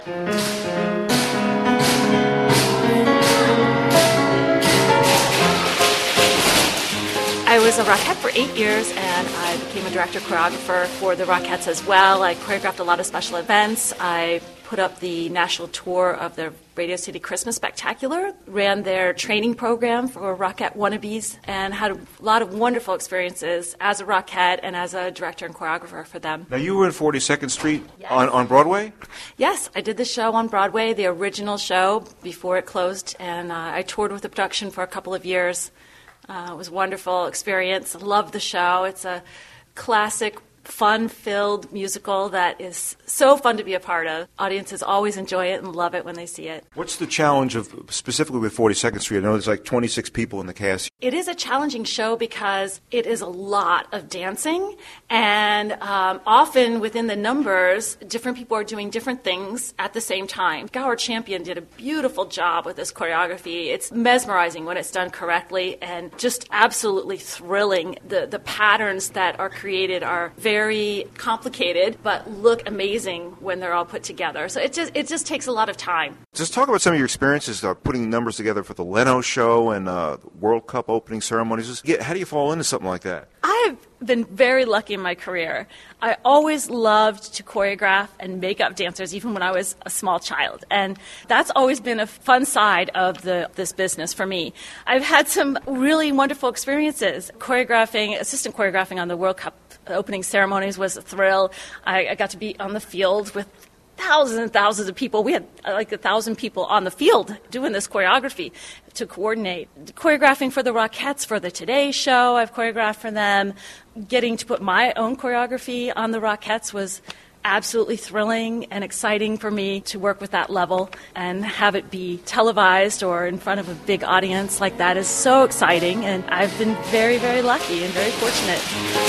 I was a Rockette for 8 years, and I became a director-choreographer for the Rockettes as well. I choreographed a lot of special events. I put up the national tour of the Radio City Christmas Spectacular, ran their training program for Rockette wannabes, and had a lot of wonderful experiences as a Rockette and as a director and choreographer for them. Now, you were in 42nd Street Yes. on Broadway? Yes, I did the show on Broadway, the original show, before it closed, and I toured with the production for a couple of years. It was a wonderful experience. Loved the show. It's a classic, fun-filled musical that is so fun to be a part of. Audiences always enjoy it and love it when they see it. What's the challenge of specifically with 42nd Street? I know there's like 26 people in the cast. It is a challenging show because it is a lot of dancing, and often within the numbers, different people are doing different things at the same time. Gower Champion did a beautiful job with this choreography. It's mesmerizing when it's done correctly and just absolutely thrilling. The patterns that are created are very complicated, but look amazing when they're all put together. So it just takes a lot of time. Just talk about some of your experiences putting numbers together for the Leno show and World Cup opening ceremonies. How do you fall into something like that? I've been very lucky in my career. I always loved to choreograph and make up dancers, even when I was a small child. And that's always been a fun side of this business for me. I've had some really wonderful experiences. Assistant choreographing on the World Cup opening ceremonies was a thrill. I got to be on the field with thousands and thousands of people. We had like 1,000 people on the field doing this choreography to coordinate. Choreographing for the Rockettes for the Today Show, I've choreographed for them. Getting to put my own choreography on the Rockettes was absolutely thrilling and exciting for me to work with that level, and have it be televised or in front of a big audience like that is so exciting, and I've been very, very lucky and very fortunate.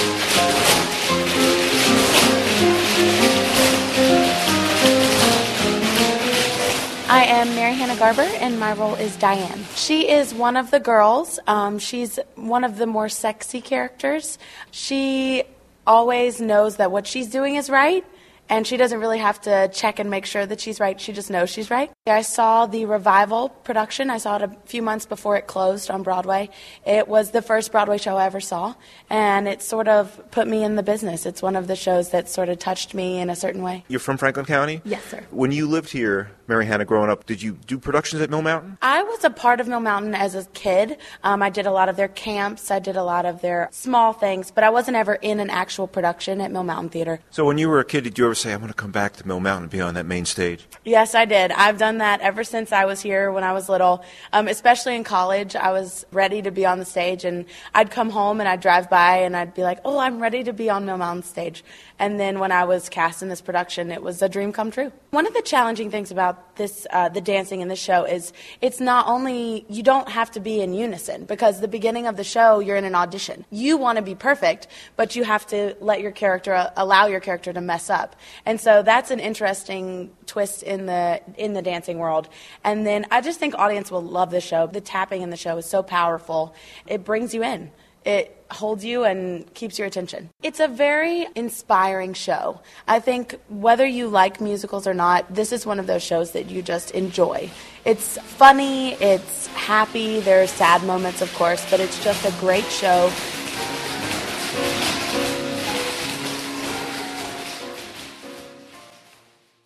I am Mary Hannah Garber, and my role is Diane. She is one of the girls. She's one of the more sexy characters. She always knows that what she's doing is right, and she doesn't really have to check and make sure that she's right. She just knows she's right. I saw the Revival production. I saw it a few months before it closed on Broadway. It was the first Broadway show I ever saw, and it sort of put me in the business. It's one of the shows that sort of touched me in a certain way. You're from Franklin County? Yes, sir. When you lived here, Mary Hannah, growing up, did you do productions at Mill Mountain? I was a part of Mill Mountain as a kid. I did a lot of their camps. I did a lot of their small things, but I wasn't ever in an actual production at Mill Mountain Theater. So when you were a kid, did you ever say, I'm going to come back to Mill Mountain and be on that main stage? Yes, I did. I've done that ever since I was here when I was little. Especially in college, I was ready to be on the stage, and I'd come home and I'd drive by and I'd be like, oh, I'm ready to be on Mill Mountain stage. And then when I was cast in this production, it was a dream come true. One of the challenging things about this, the dancing in this show, is it's not only, you don't have to be in unison, because the beginning of the show, you're in an audition. You want to be perfect, but you have to allow your character to mess up. And so that's an interesting twist in the dancing world. And then I just think audience will love the show. The tapping in the show is so powerful. It brings you in. It holds you and keeps your attention. It's a very inspiring show. I think whether you like musicals or not, this is one of those shows that you just enjoy. It's funny, it's happy, there are sad moments, of course, but it's just a great show